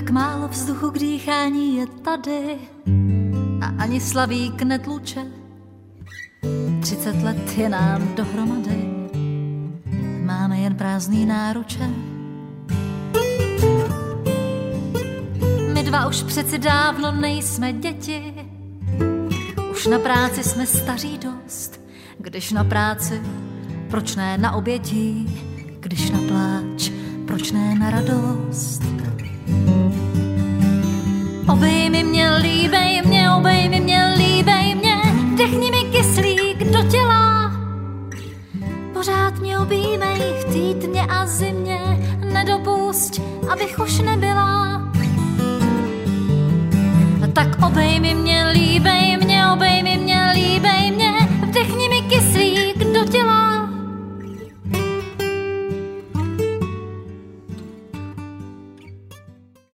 Tak málo vzduchu k dýchání je tady a ani slavík netluče. 30 let je nám dohromady, máme jen prázdný náruče. My dva už přeci dávno nejsme děti, už na práci jsme staří dost. Když na práci, proč ne na obětí, když na pláč, proč ne na radost. Obejmi mě, líbej mě, obejmi mě, líbej mě, dechni mi kyslík do těla. Pořád mě objímej v týdně a zimě, nedopusť, abych už nebyla. Tak obejmi mě, líbej mě, obejmi mě,